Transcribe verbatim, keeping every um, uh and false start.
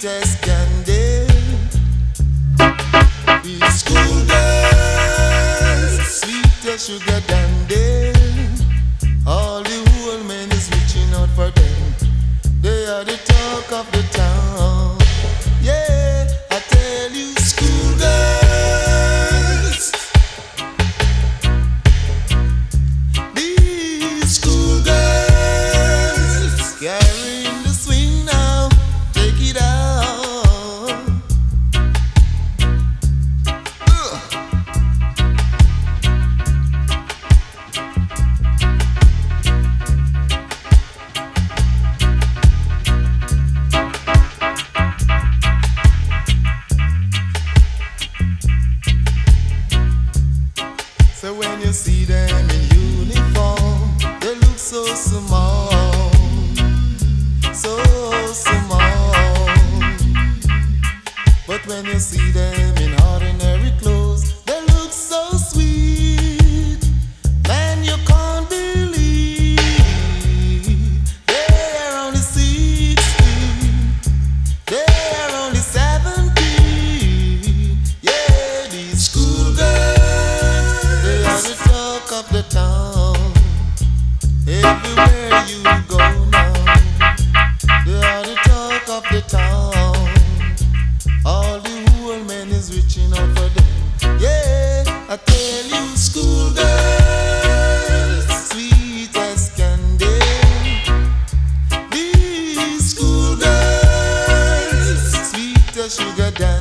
as candy. These school girls, sweet as sugar dandy. All the old men is reaching out for them. They are the talk of the town. Yeah, I tell you, school girls. These school girls carrying the swing now. Take it out. Ugh. So when you see them in uniform, they look so small, so small. But when you see them in ordinary clothes, they look so sweet. Man, you can't believe they're only sixteen, they're only seventeen. Yeah, these school girls, they are the talk of the town. Everywhere you go now, they are the talk of the town. All the whole man is reaching out for them. Yeah, I tell you, school girls, sweet as candy. These school girls, sweet as sugar daddy.